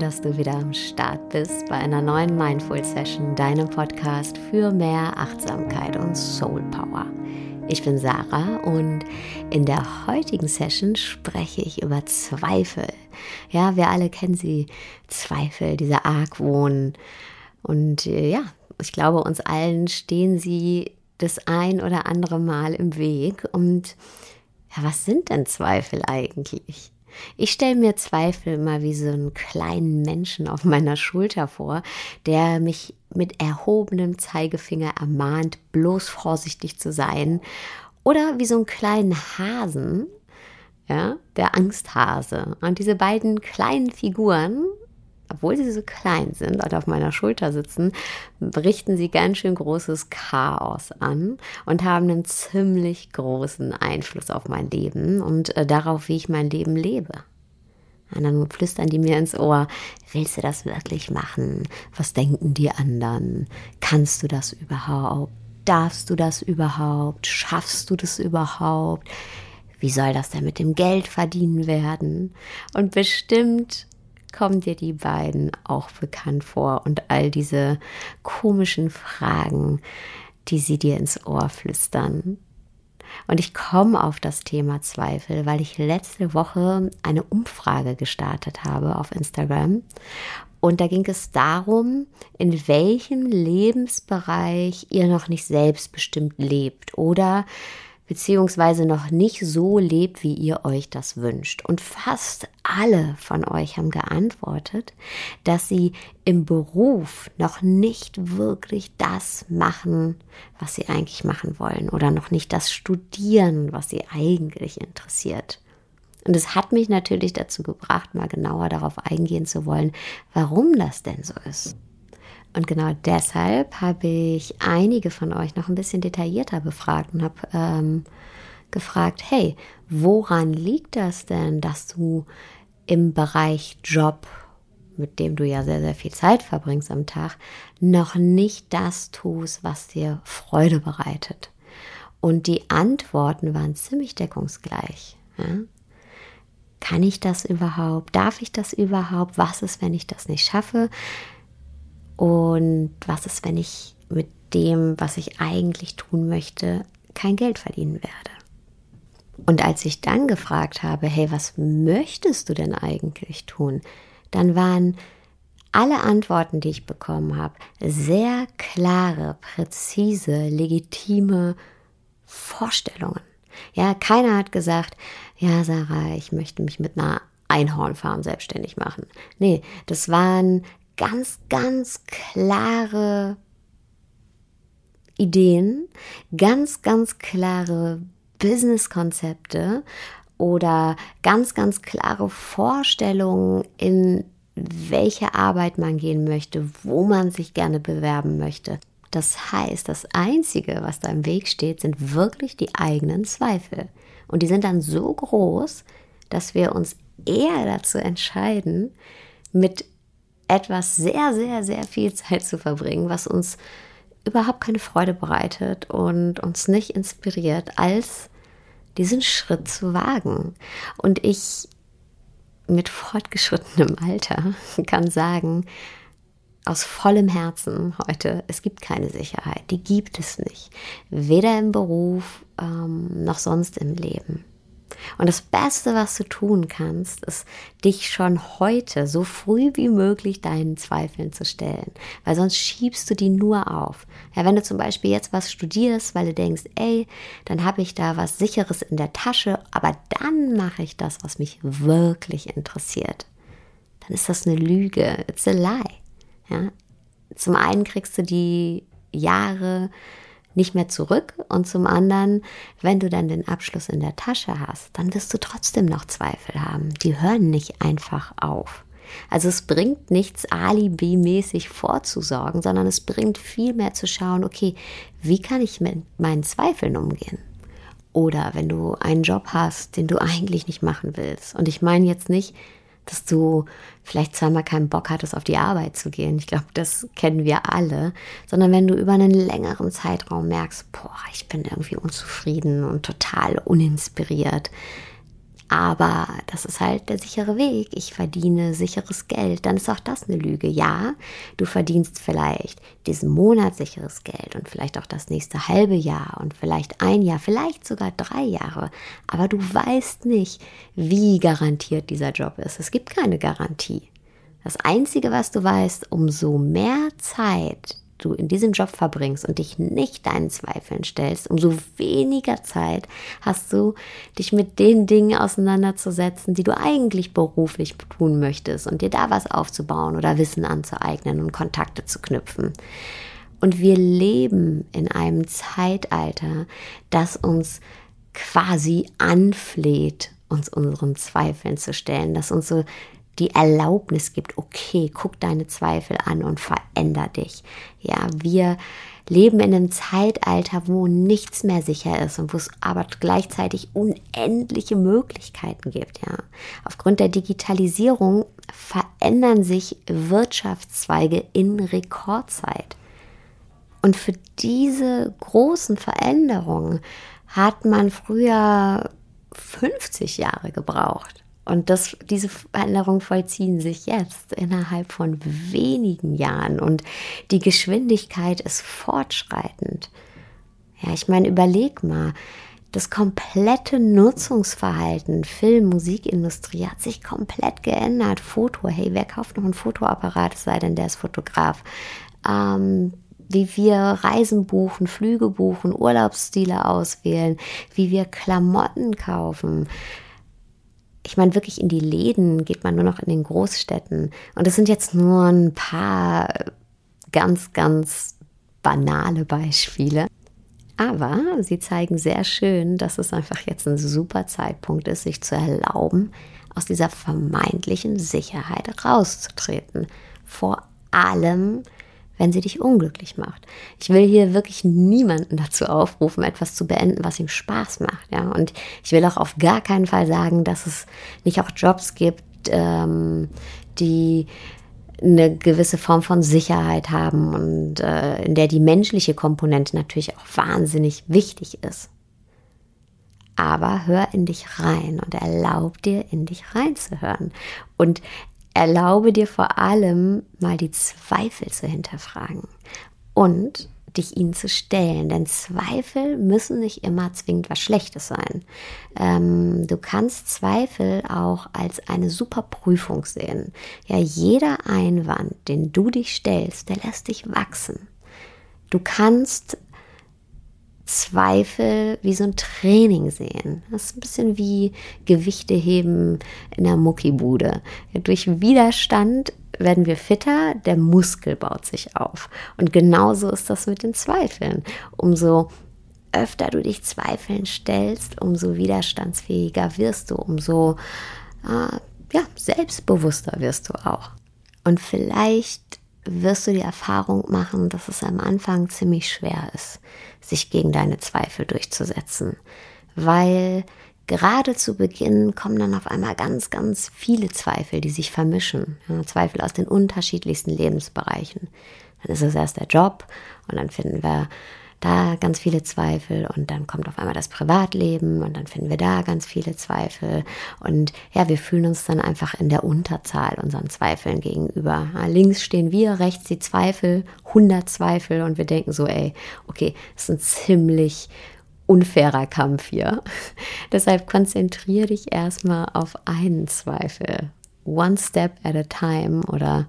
dass du wieder am Start bist bei einer neuen Mindful Session, deinem Podcast für mehr Achtsamkeit und Soul Power. Ich bin Sarah und in der heutigen Session spreche ich über Zweifel. Ja, wir alle kennen sie, Zweifel, dieser Argwohn. Und ich glaube, uns allen stehen sie das ein oder andere Mal im Weg. Und ja, was sind denn Zweifel eigentlich? Ich stelle mir Zweifel immer wie so einen kleinen Menschen auf meiner Schulter vor, der mich mit erhobenem Zeigefinger ermahnt, bloß vorsichtig zu sein. Oder wie so einen kleinen Hasen, ja, der Angsthase. Und diese beiden kleinen Figuren, obwohl sie so klein sind und auf meiner Schulter sitzen, richten sie ganz schön großes Chaos an und haben einen ziemlich großen Einfluss auf mein Leben und darauf, wie ich mein Leben lebe. Und dann flüstern die mir ins Ohr: Willst du das wirklich machen? Was denken die anderen? Kannst du das überhaupt? Darfst du das überhaupt? Schaffst du das überhaupt? Wie soll das denn mit dem Geld verdienen werden? Und bestimmt kommen dir die beiden auch bekannt vor und all diese komischen Fragen, die sie dir ins Ohr flüstern. Und ich komme auf das Thema Zweifel, weil ich letzte Woche eine Umfrage gestartet habe auf Instagram. Und da ging es darum, in welchem Lebensbereich ihr noch nicht selbstbestimmt lebt oder beziehungsweise noch nicht so lebt, wie ihr euch das wünscht. Und fast alle von euch haben geantwortet, dass sie im Beruf noch nicht wirklich das machen, was sie eigentlich machen wollen oder noch nicht das studieren, was sie eigentlich interessiert. Und es hat mich natürlich dazu gebracht, mal genauer darauf eingehen zu wollen, warum das denn so ist. Und genau deshalb habe ich einige von euch noch ein bisschen detaillierter befragt und habe gefragt, hey, woran liegt das denn, dass du im Bereich Job, mit dem du ja sehr, sehr viel Zeit verbringst am Tag, noch nicht das tust, was dir Freude bereitet? Und die Antworten waren ziemlich deckungsgleich. Ja? Kann ich das überhaupt? Darf ich das überhaupt? Was ist, wenn ich das nicht schaffe? Und was ist, wenn ich mit dem, was ich eigentlich tun möchte, kein Geld verdienen werde? Und als ich dann gefragt habe, hey, was möchtest du denn eigentlich tun? Dann waren alle Antworten, die ich bekommen habe, sehr klare, präzise, legitime Vorstellungen. Ja, keiner hat gesagt, ja, Sarah, ich möchte mich mit einer Einhornfarm selbstständig machen. Nee, das waren ganz, ganz klare Ideen, ganz, ganz klare Business-Konzepte oder ganz, ganz klare Vorstellungen, in welche Arbeit man gehen möchte, wo man sich gerne bewerben möchte. Das heißt, das Einzige, was da im Weg steht, sind wirklich die eigenen Zweifel. Und die sind dann so groß, dass wir uns eher dazu entscheiden, mit etwas sehr, sehr, sehr viel Zeit zu verbringen, was uns überhaupt keine Freude bereitet und uns nicht inspiriert, als diesen Schritt zu wagen. Und ich mit fortgeschrittenem Alter kann sagen, aus vollem Herzen heute, es gibt keine Sicherheit, die gibt es nicht. Weder im Beruf noch sonst im Leben. Und das Beste, was du tun kannst, ist, dich schon heute so früh wie möglich deinen Zweifeln zu stellen. Weil sonst schiebst du die nur auf. Ja, wenn du zum Beispiel jetzt was studierst, weil du denkst, ey, dann habe ich da was Sicheres in der Tasche, aber dann mache ich das, was mich wirklich interessiert. Dann ist das eine Lüge. It's a lie. Ja? Zum einen kriegst du die Jahre nicht mehr zurück und zum anderen, wenn du dann den Abschluss in der Tasche hast, dann wirst du trotzdem noch Zweifel haben. Die hören nicht einfach auf. Also es bringt nichts, alibimäßig vorzusorgen, sondern es bringt viel mehr zu schauen, okay, wie kann ich mit meinen Zweifeln umgehen? Oder wenn du einen Job hast, den du eigentlich nicht machen willst. Und ich meine jetzt nicht, dass du vielleicht zweimal keinen Bock hattest, auf die Arbeit zu gehen. Ich glaube, das kennen wir alle. Sondern wenn du über einen längeren Zeitraum merkst, boah, ich bin irgendwie unzufrieden und total uninspiriert. aber das ist halt der sichere Weg. Ich verdiene sicheres Geld. Dann ist auch das eine Lüge. Ja, du verdienst vielleicht diesen Monat sicheres Geld und vielleicht auch das nächste halbe Jahr und vielleicht ein Jahr, vielleicht sogar 3 Jahre. Aber du weißt nicht, wie garantiert dieser Job ist. Es gibt keine Garantie. Das Einzige, was du weißt, umso mehr Zeit du in diesem Job verbringst und dich nicht deinen Zweifeln stellst, umso weniger Zeit hast du, dich mit den Dingen auseinanderzusetzen, die du eigentlich beruflich tun möchtest und dir da was aufzubauen oder Wissen anzueignen und Kontakte zu knüpfen. Und wir leben in einem Zeitalter, das uns quasi anfleht, uns unseren Zweifeln zu stellen, das uns so die Erlaubnis gibt, okay, guck deine Zweifel an und veränder dich. Ja, wir leben in einem Zeitalter, wo nichts mehr sicher ist und wo es aber gleichzeitig unendliche Möglichkeiten gibt. Ja, aufgrund der Digitalisierung verändern sich Wirtschaftszweige in Rekordzeit. Und für diese großen Veränderungen hat man früher 50 Jahre gebraucht. Und diese Veränderungen vollziehen sich jetzt innerhalb von wenigen Jahren und die Geschwindigkeit ist fortschreitend. Ja, ich meine, überleg mal, das komplette Nutzungsverhalten, Film-, Musikindustrie hat sich komplett geändert. Foto, hey, wer kauft noch einen Fotoapparat, es sei denn, der ist Fotograf. Wie wir Reisen buchen, Flüge buchen, Urlaubsstile auswählen, wie wir Klamotten kaufen. Ich meine, wirklich in die Läden geht man nur noch in den Großstädten. Und das sind jetzt nur ein paar ganz, ganz banale Beispiele. Aber sie zeigen sehr schön, dass es einfach jetzt ein super Zeitpunkt ist, sich zu erlauben, aus dieser vermeintlichen Sicherheit rauszutreten. Vor allem, wenn sie dich unglücklich macht. Ich will hier wirklich niemanden dazu aufrufen, etwas zu beenden, was ihm Spaß macht. Ja? Und ich will auch auf gar keinen Fall sagen, dass es nicht auch Jobs gibt, die eine gewisse Form von Sicherheit haben und in der die menschliche Komponente natürlich auch wahnsinnig wichtig ist. Aber hör in dich rein und erlaub dir, in dich reinzuhören. Und erlaube dir vor allem mal die Zweifel zu hinterfragen und dich ihnen zu stellen, denn Zweifel müssen nicht immer zwingend was Schlechtes sein. Du kannst Zweifel auch als eine super Prüfung sehen. Ja, jeder Einwand, den du dich stellst, der lässt dich wachsen. Du kannst Zweifel wie so ein Training sehen. Das ist ein bisschen wie Gewichte heben in der Muckibude. Ja, durch Widerstand werden wir fitter, der Muskel baut sich auf. Und genauso ist das mit den Zweifeln. Umso öfter du dich Zweifeln stellst, umso widerstandsfähiger wirst du, umso selbstbewusster wirst du auch. Und vielleicht wirst du die Erfahrung machen, dass es am Anfang ziemlich schwer ist, sich gegen deine Zweifel durchzusetzen. Weil gerade zu Beginn kommen dann auf einmal ganz, ganz viele Zweifel, die sich vermischen. Ja, Zweifel aus den unterschiedlichsten Lebensbereichen. Dann ist es erst der Job und dann finden wir da ganz viele Zweifel und dann kommt auf einmal das Privatleben und dann finden wir da ganz viele Zweifel und ja, wir fühlen uns dann einfach in der Unterzahl unseren Zweifeln gegenüber. Links stehen wir, rechts die Zweifel, 100 Zweifel und wir denken so, okay, das ist ein ziemlich unfairer Kampf hier. Deshalb konzentriere dich erstmal auf einen Zweifel. One step at a time oder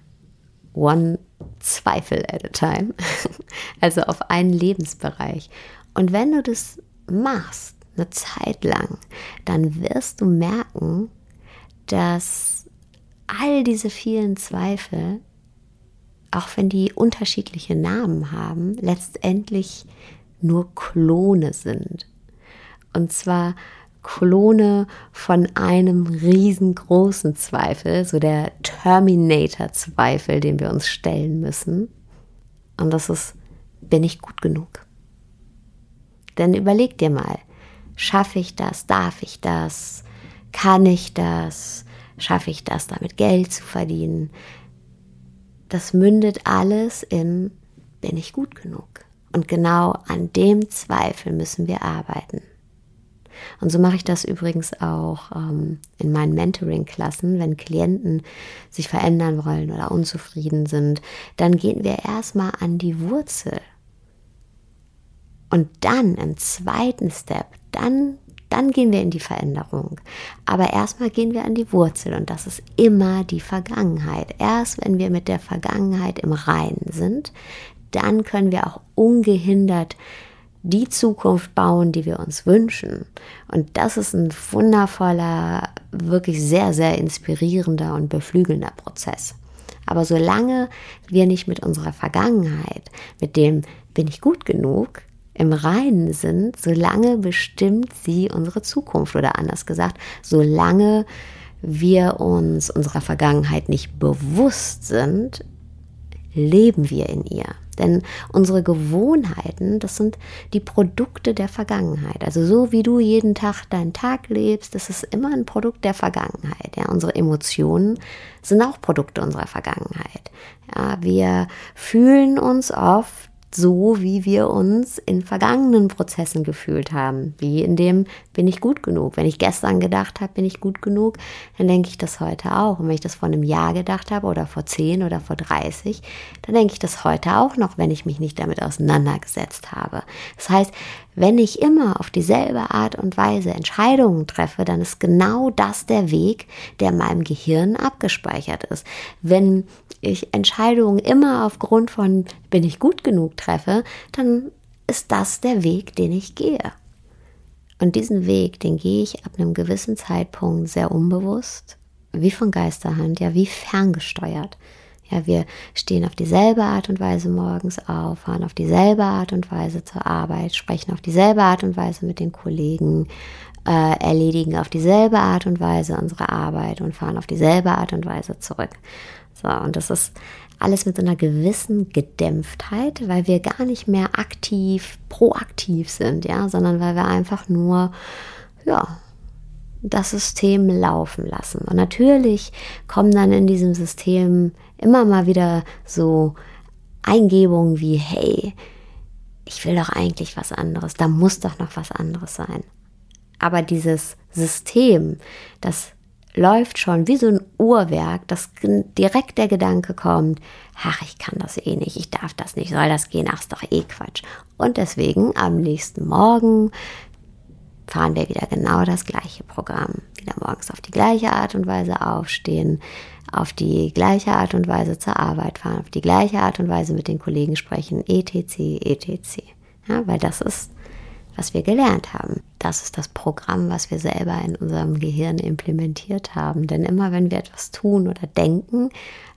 one Zweifel at a time, also auf einen Lebensbereich. Und wenn du das machst, eine Zeit lang, dann wirst du merken, dass all diese vielen Zweifel, auch wenn die unterschiedliche Namen haben, letztendlich nur Klone sind. Und zwar Klone von einem riesengroßen Zweifel, so der Terminator-Zweifel, den wir uns stellen müssen. Und das ist, bin ich gut genug? Denn überleg dir mal, schaffe ich das, darf ich das, kann ich das, schaffe ich das, damit Geld zu verdienen? Das mündet alles in, bin ich gut genug? Und genau an dem Zweifel müssen wir arbeiten. Und so mache ich das übrigens auch in meinen Mentoring-Klassen, wenn Klienten sich verändern wollen oder unzufrieden sind, dann gehen wir erstmal an die Wurzel. Und dann im zweiten Step, dann gehen wir in die Veränderung. Aber erstmal gehen wir an die Wurzel und das ist immer die Vergangenheit. Erst wenn wir mit der Vergangenheit im Reinen sind, dann können wir auch ungehindert die Zukunft bauen, die wir uns wünschen. Und das ist ein wundervoller, wirklich sehr, sehr inspirierender und beflügelnder Prozess. Aber solange wir nicht mit unserer Vergangenheit, mit dem bin ich gut genug, im Reinen sind, solange bestimmt sie unsere Zukunft. Oder anders gesagt, solange wir uns unserer Vergangenheit nicht bewusst sind, leben wir in ihr. Denn unsere Gewohnheiten, das sind die Produkte der Vergangenheit. Also so wie du jeden Tag deinen Tag lebst, das ist immer ein Produkt der Vergangenheit. Ja, unsere Emotionen sind auch Produkte unserer Vergangenheit. Ja, wir fühlen uns oft so, wie wir uns in vergangenen Prozessen gefühlt haben. Wie in dem, bin ich gut genug? Wenn ich gestern gedacht habe, bin ich gut genug, dann denke ich das heute auch. Und wenn ich das vor einem Jahr gedacht habe oder vor 10 oder vor 30, dann denke ich das heute auch noch, wenn ich mich nicht damit auseinandergesetzt habe. Das heißt, wenn ich immer auf dieselbe Art und Weise Entscheidungen treffe, dann ist genau das der Weg, der in meinem Gehirn abgespeichert ist. Wenn ich Entscheidungen immer aufgrund von bin ich gut genug treffe, dann ist das der Weg, den ich gehe. Und diesen Weg, den gehe ich ab einem gewissen Zeitpunkt sehr unbewusst, wie von Geisterhand, ja, wie ferngesteuert. Ja, wir stehen auf dieselbe Art und Weise morgens auf, fahren auf dieselbe Art und Weise zur Arbeit, sprechen auf dieselbe Art und Weise mit den Kollegen, erledigen auf dieselbe Art und Weise unsere Arbeit und fahren auf dieselbe Art und Weise zurück. So, und das ist alles mit so einer gewissen Gedämpftheit, weil wir gar nicht mehr proaktiv sind, ja, sondern weil wir einfach nur, ja, das System laufen lassen. Und natürlich kommen dann in diesem System immer mal wieder so Eingebungen wie, hey, ich will doch eigentlich was anderes, da muss doch noch was anderes sein. Aber dieses System, das läuft schon wie so ein Uhrwerk, dass direkt der Gedanke kommt, ach, ich kann das eh nicht, ich darf das nicht, soll das gehen, ach, ist doch eh Quatsch. Und deswegen am nächsten Morgen fahren wir wieder genau das gleiche Programm. Wieder morgens auf die gleiche Art und Weise aufstehen, auf die gleiche Art und Weise zur Arbeit fahren, auf die gleiche Art und Weise mit den Kollegen sprechen, etc. Ja, weil das ist, was wir gelernt haben. Das ist das Programm, was wir selber in unserem Gehirn implementiert haben. Denn immer wenn wir etwas tun oder denken,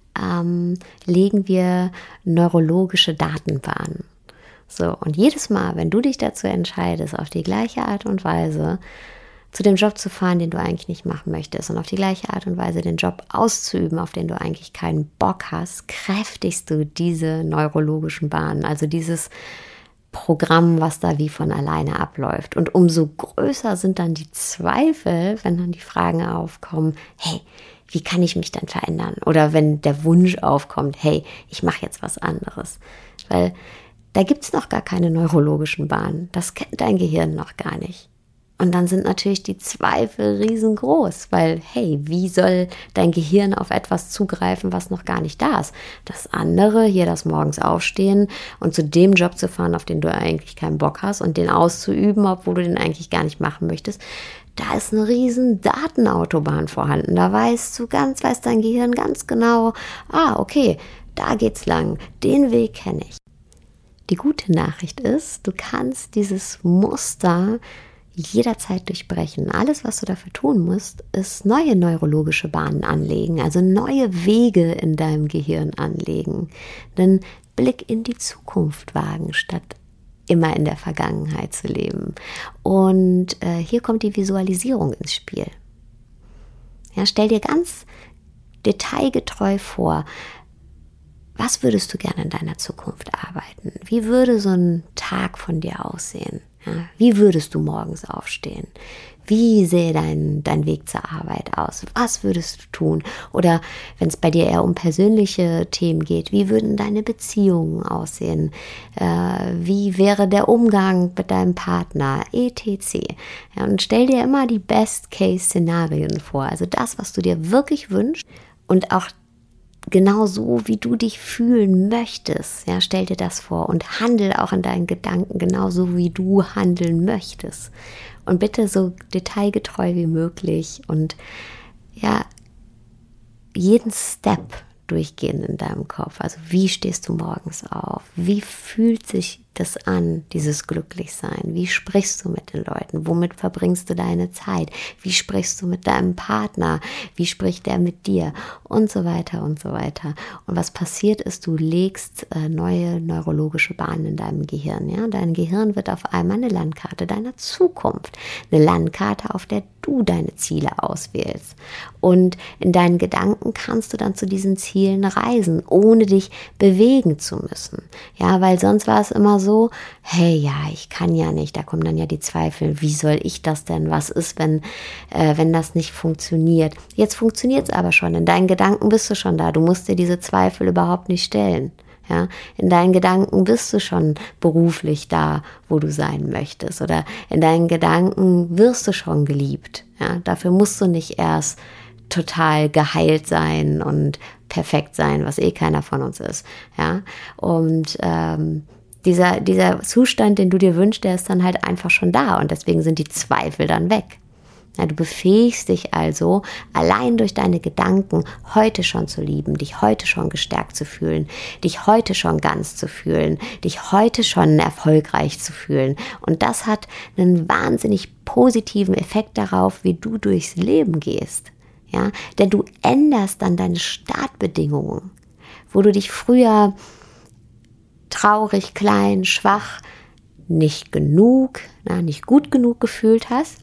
legen wir neurologische Datenbahnen. So, und jedes Mal, wenn du dich dazu entscheidest, auf die gleiche Art und Weise zu dem Job zu fahren, den du eigentlich nicht machen möchtest und auf die gleiche Art und Weise den Job auszuüben, auf den du eigentlich keinen Bock hast, kräftigst du diese neurologischen Bahnen, also dieses Programm, was da wie von alleine abläuft. Und umso größer sind dann die Zweifel, wenn dann die Fragen aufkommen, hey, wie kann ich mich dann verändern? Oder wenn der Wunsch aufkommt, hey, ich mache jetzt was anderes. Weil da gibt es noch gar keine neurologischen Bahnen. Das kennt dein Gehirn noch gar nicht. Und dann sind natürlich die Zweifel riesengroß, weil, hey, wie soll dein Gehirn auf etwas zugreifen, was noch gar nicht da ist? Das andere, hier das morgens aufstehen und zu dem Job zu fahren, auf den du eigentlich keinen Bock hast und den auszuüben, obwohl du den eigentlich gar nicht machen möchtest, da ist eine riesen Datenautobahn vorhanden. Da weiß dein Gehirn ganz genau, okay, da geht's lang, den Weg kenne ich. Die gute Nachricht ist, du kannst dieses Muster jederzeit durchbrechen. Alles, was du dafür tun musst, ist neue neurologische Bahnen anlegen, also neue Wege in deinem Gehirn anlegen. Einen Blick in die Zukunft wagen, statt immer in der Vergangenheit zu leben. Und hier kommt die Visualisierung ins Spiel. Ja, stell dir ganz detailgetreu vor, was würdest du gerne in deiner Zukunft arbeiten? Wie würde so ein Tag von dir aussehen? Ja, wie würdest du morgens aufstehen? Wie sähe dein Weg zur Arbeit aus? Was würdest du tun? Oder wenn es bei dir eher um persönliche Themen geht, wie würden deine Beziehungen aussehen? Wie wäre der Umgang mit deinem Partner? etc. Ja, und stell dir immer die Best-Case-Szenarien vor. Also das, was du dir wirklich wünschst und auch genau so, wie du dich fühlen möchtest. Ja, stell dir das vor und handel auch in deinen Gedanken genauso, wie du handeln möchtest. Und bitte so detailgetreu wie möglich und ja, jeden Step durchgehen in deinem Kopf. Also wie stehst du morgens auf? Wie fühlt sich das an, dieses Glücklichsein? Wie sprichst du mit den Leuten? Womit verbringst du deine Zeit? Wie sprichst du mit deinem Partner? Wie spricht der mit dir? Und so weiter und so weiter. Und was passiert ist, du legst neue neurologische Bahnen in deinem Gehirn. Ja? Dein Gehirn wird auf einmal eine Landkarte deiner Zukunft. Eine Landkarte, auf der du deine Ziele auswählst. Und in deinen Gedanken kannst du dann zu diesen Zielen reisen, ohne dich bewegen zu müssen. Ja, weil sonst war es immer so, hey, ja, ich kann ja nicht, da kommen dann ja die Zweifel, wie soll ich das denn, was ist, wenn das nicht funktioniert? Jetzt funktioniert es aber schon, in deinen Gedanken bist du schon da, du musst dir diese Zweifel überhaupt nicht stellen. Ja, in deinen Gedanken bist du schon beruflich da, wo du sein möchtest, oder in deinen Gedanken wirst du schon geliebt. Ja, dafür musst du nicht erst total geheilt sein und perfekt sein, was keiner von uns ist. Ja, und dieser Zustand, den du dir wünschst, der ist dann halt einfach schon da und deswegen sind die Zweifel dann weg. Ja, du befähigst dich also, allein durch deine Gedanken heute schon zu lieben, dich heute schon gestärkt zu fühlen, dich heute schon ganz zu fühlen, dich heute schon erfolgreich zu fühlen. Und das hat einen wahnsinnig positiven Effekt darauf, wie du durchs Leben gehst. Ja, denn du änderst dann deine Startbedingungen, wo du dich früher traurig, klein, schwach, nicht gut genug gefühlt hast.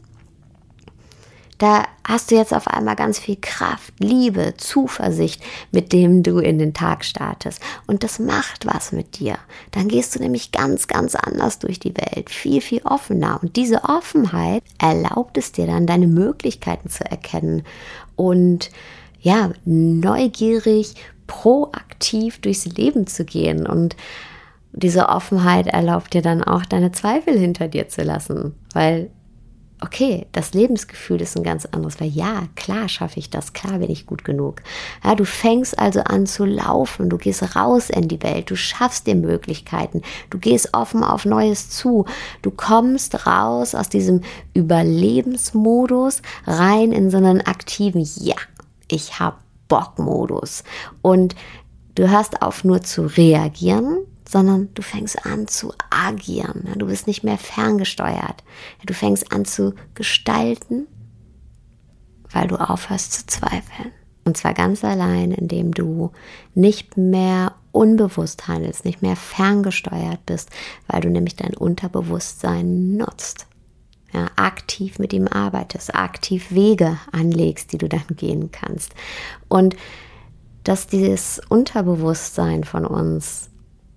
Da hast du jetzt auf einmal ganz viel Kraft, Liebe, Zuversicht, mit dem du in den Tag startest. Und das macht was mit dir. Dann gehst du nämlich ganz, ganz anders durch die Welt, viel, viel offener. Und diese Offenheit erlaubt es dir dann, deine Möglichkeiten zu erkennen und ja, neugierig, proaktiv durchs Leben zu gehen. Und diese Offenheit erlaubt dir dann auch, deine Zweifel hinter dir zu lassen, weil okay, das Lebensgefühl ist ein ganz anderes, weil ja, klar schaffe ich das, klar bin ich gut genug. Ja, du fängst also an zu laufen, du gehst raus in die Welt, du schaffst dir Möglichkeiten, du gehst offen auf Neues zu, du kommst raus aus diesem Überlebensmodus rein in so einen aktiven, ja, ich hab Bock-Modus. Und du hörst auf nur zu reagieren, sondern du fängst an zu agieren. Du bist nicht mehr ferngesteuert. Du fängst an zu gestalten, weil du aufhörst zu zweifeln. Und zwar ganz allein, indem du nicht mehr unbewusst handelst, nicht mehr ferngesteuert bist, weil du nämlich dein Unterbewusstsein nutzt. Ja, aktiv mit ihm arbeitest, aktiv Wege anlegst, die du dann gehen kannst. Und dass dieses Unterbewusstsein von uns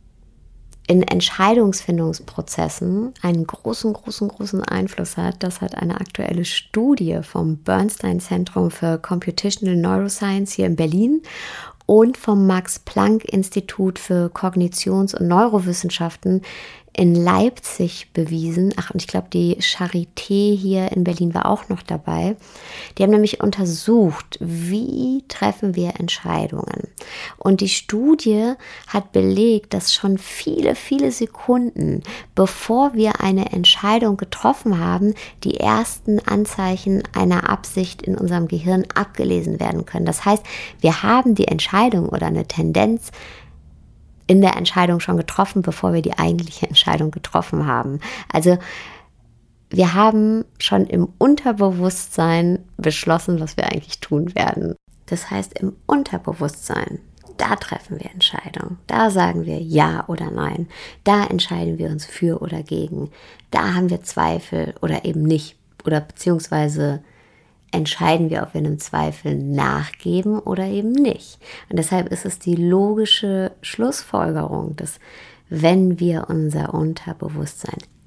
in Entscheidungsfindungsprozessen einen großen Einfluss hat. Das hat eine aktuelle Studie vom Bernstein Zentrum für Computational Neuroscience hier in Berlin und vom Max-Planck-Institut für Kognitions- und Neurowissenschaften in Leipzig bewiesen. Ach, und ich glaube, die Charité hier in Berlin war auch noch dabei. Die haben nämlich untersucht, wie treffen wir Entscheidungen. Und die Studie hat belegt, dass schon viele Sekunden, bevor wir eine Entscheidung getroffen haben, die ersten Anzeichen einer Absicht in unserem Gehirn abgelesen werden können. Das heißt, wir haben die Entscheidung oder eine Tendenz in der Entscheidung schon getroffen, bevor wir die eigentliche Entscheidung getroffen haben. Also wir haben schon im Unterbewusstsein beschlossen, was wir eigentlich tun werden. Das heißt, im Unterbewusstsein, da treffen wir Entscheidungen. Da sagen wir ja oder nein. Da entscheiden wir uns für oder gegen. Da haben wir Zweifel oder eben nicht. Oder beziehungsweise entscheiden wir, ob wir einem Zweifel nachgeben oder eben nicht. Und deshalb ist es die logische Schlussfolgerung, dass wenn wir unser Unterbewusstsein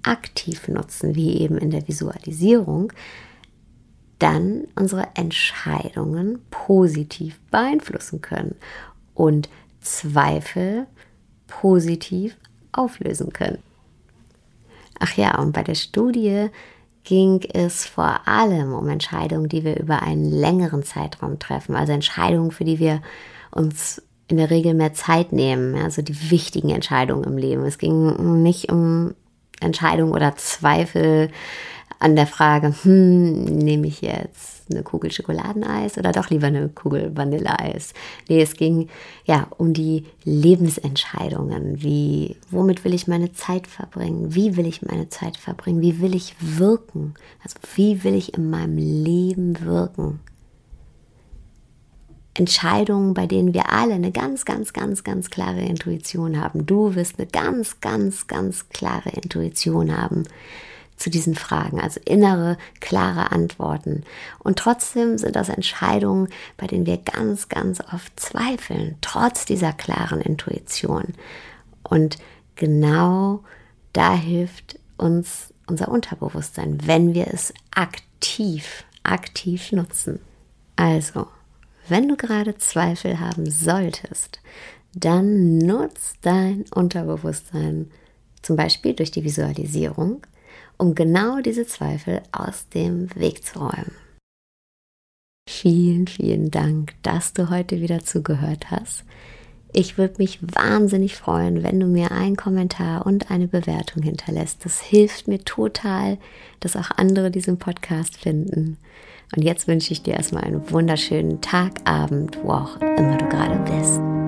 aktiv nutzen, wie eben in der Visualisierung, dann unsere Entscheidungen positiv beeinflussen können und Zweifel positiv auflösen können. Ach ja, und bei der Studie ging es vor allem um Entscheidungen, die wir über einen längeren Zeitraum treffen, also Entscheidungen, für die wir uns in der Regel mehr Zeit nehmen, also die wichtigen Entscheidungen im Leben. Es ging nicht um Entscheidungen oder Zweifel an der Frage, nehme ich jetzt eine Kugel Schokoladeneis oder doch lieber eine Kugel Vanilleeis? Nee, es ging ja um die Lebensentscheidungen, womit will ich meine Zeit verbringen? Wie will ich meine Zeit verbringen? Wie will ich wirken? Also wie will ich in meinem Leben wirken? Entscheidungen, bei denen wir alle eine ganz, ganz, ganz, ganz klare Intuition haben. Du wirst eine ganz, ganz, ganz klare Intuition haben zu diesen Fragen, also innere, klare Antworten. Und trotzdem sind das Entscheidungen, bei denen wir ganz, ganz oft zweifeln, trotz dieser klaren Intuition. Und genau da hilft uns unser Unterbewusstsein, wenn wir es aktiv nutzen. Also, wenn du gerade Zweifel haben solltest, dann nutz dein Unterbewusstsein, zum Beispiel durch die Visualisierung, um genau diese Zweifel aus dem Weg zu räumen. Vielen, vielen Dank, dass du heute wieder zugehört hast. Ich würde mich wahnsinnig freuen, wenn du mir einen Kommentar und eine Bewertung hinterlässt. Das hilft mir total, dass auch andere diesen Podcast finden. Und jetzt wünsche ich dir erstmal einen wunderschönen Tag, Abend, wo auch immer du gerade bist.